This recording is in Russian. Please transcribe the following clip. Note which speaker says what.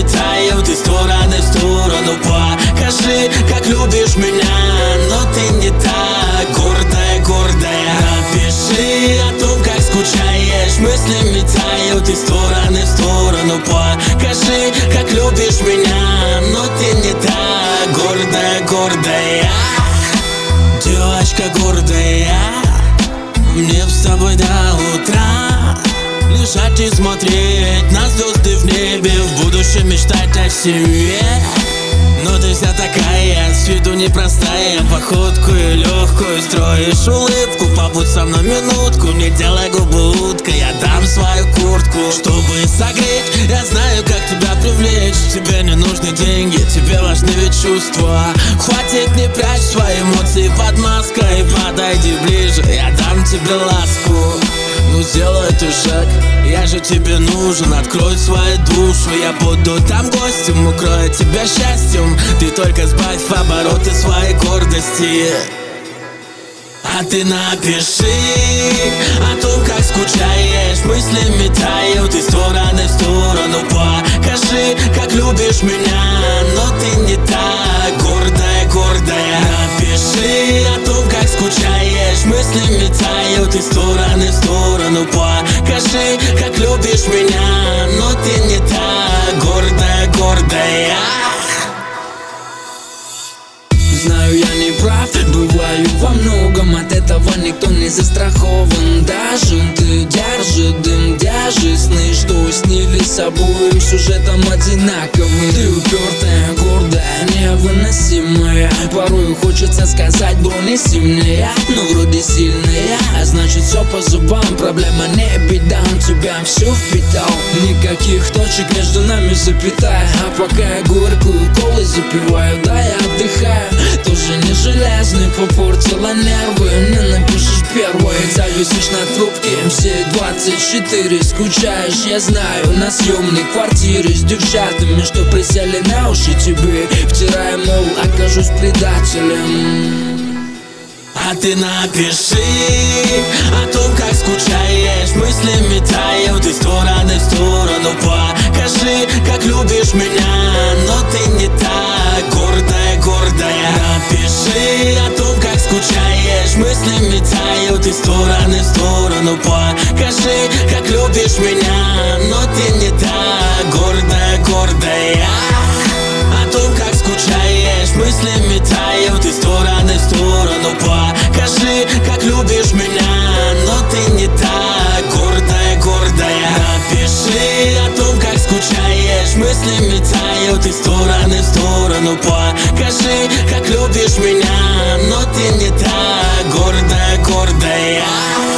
Speaker 1: метают из стороны в сторону. Покажи, как любишь меня, но ты не так гордая, гордая. Напиши о том, как скучаешь, мысли метают из стороны в сторону. Покажи, как любишь меня, но ты не так гордая, гордая. Девочка гордая, мне с тобой до утра лежать и смотреть на звезды в небе, в будущем мечтать о семье. Но ты вся такая, с виду непростая, походку и легкую строишь улыбку. Побудь со мной минутку, не делай губы уткой, я дам свою куртку, чтобы согреть. Я знаю, как тебя привлечь, тебе не нужны деньги, тебе важны ведь чувства. Хватит, не прячь свои эмоции под маской, подойди ближе, я дам тебе ласку. Ну сделай ты шаг, я же тебе нужен. Открой свою душу, я буду там гостем, укрою тебя счастьем. Ты только сбавь обороты своей гордости. А ты напиши о том, как скучаешь, мысли метают из стороны в сторону. Покажи, как любишь меня, но ты не так гордая, гордая. Напиши о том, как скучаешь, мысли метают из стороны в сторону. Покажи, как любишь меня, но ты не так гордая, гордая.
Speaker 2: Знаю, я не прав, бываю во многом, от этого никто не застрахован. Даже ты держи дым, держи сны, что снились обоим сюжетом одинаковым. Ты упертая, гордая, невыносимая, порой хочется сказать, бронеси мне, но вроде сильная, а значит все по зубам, проблема не беда, он тебя все впитал. Никаких точек между нами запятая, а пока я горькую колы запиваю, да я отдыхаю. Тоже не железный, попортила нервы, не напишешь первой, зависишь на трубке все 24. Скучаешь, я знаю, на съемной квартире с девчатами, что присели на уши тебе, втирая, мол, окажусь предателем.
Speaker 1: А ты напиши о том, как скучаешь, мысли метают из стороны в сторону. Покажи, как любишь меня, но ты не так гордая, гордая. Напиши о том, как скучаешь, мысли метают из стороны в сторону. Покажи, как любишь меня, но ты не так гордая, гордая. О том, как скучаешь, мысли метают из стороны в сторону. Покажи, как любишь меня, но ты не так гордая, гордая. Напиши о том, как скучаешь, мысли метают из стороны в сторону. Покажи, как любишь меня, но ты не так гордая, гордая.